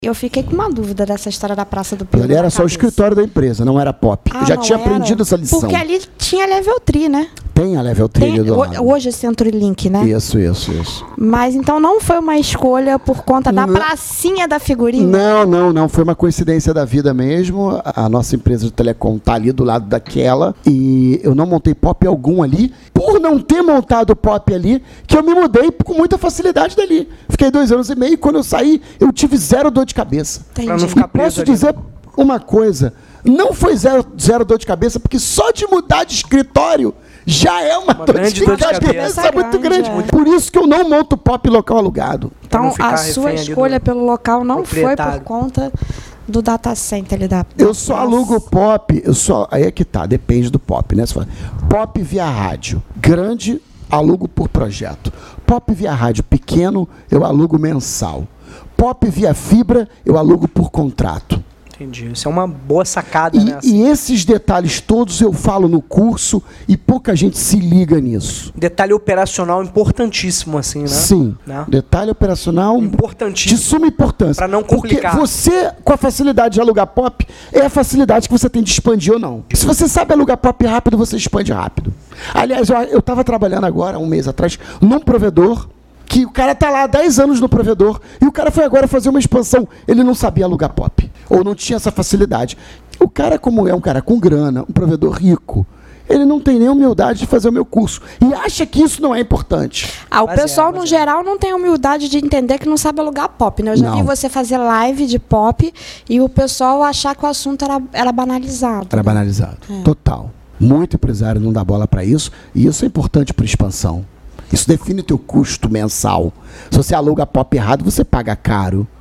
Eu fiquei com uma dúvida dessa história da Praça do Peru. Ali era só o escritório da empresa, não era pop. Eu já tinha aprendido essa lição. Porque ali tinha Level 3, né? Tem a Level 3 ali do lado. Hoje é CentroLink, né? Isso. Mas então não foi uma escolha por conta da pracinha da figurinha? Não. Foi uma coincidência da vida mesmo. A nossa empresa de telecom tá ali do lado daquela. E eu não montei pop algum ali. Por não ter montado pop ali, que eu me mudei com muita facilidade dali. Fiquei 2 anos e meio e quando eu saí, eu tive 0 dor de cabeça. Pra não ficar preso. Posso dizer uma coisa. Não foi zero dor de cabeça, porque só de mudar de escritório já é uma dor de cabeça muito grande. Por isso que eu não monto pop local alugado. Então, a sua escolha pelo local não foi por conta do data center ali da eu só alugo pop, aí é que tá, depende do pop, né? Você fala, pop via rádio, grande, alugo por projeto. Pop via rádio pequeno, eu alugo mensal. Pop via fibra, eu alugo por contrato. Entendi. Isso é uma boa sacada, né? E esses detalhes todos eu falo no curso e pouca gente se liga nisso. Detalhe operacional importantíssimo, assim, né? Sim. Né? Detalhe operacional importantíssimo. De suma importância. Para não complicar. Porque você, com a facilidade de alugar pop, é a facilidade que você tem de expandir ou não. Se você sabe alugar pop rápido, você expande rápido. Aliás, eu estava trabalhando agora, 1 mês atrás, num provedor que o cara tá lá há 10 anos no provedor e o cara foi agora fazer uma expansão. Ele não sabia alugar pop, ou não tinha essa facilidade. O cara, como é um cara com grana, um provedor rico, ele não tem nem humildade de fazer o meu curso. E acha que isso não é importante. O pessoal, no geral, não tem humildade de entender que não sabe alugar pop, né? Eu já vi você fazer live de pop e o pessoal achar que o assunto era banalizado. Era banalizado, total. Muito empresário não dá bola para isso, e isso é importante para expansão. Isso define o teu custo mensal. Se você aluga pop errado, você paga caro.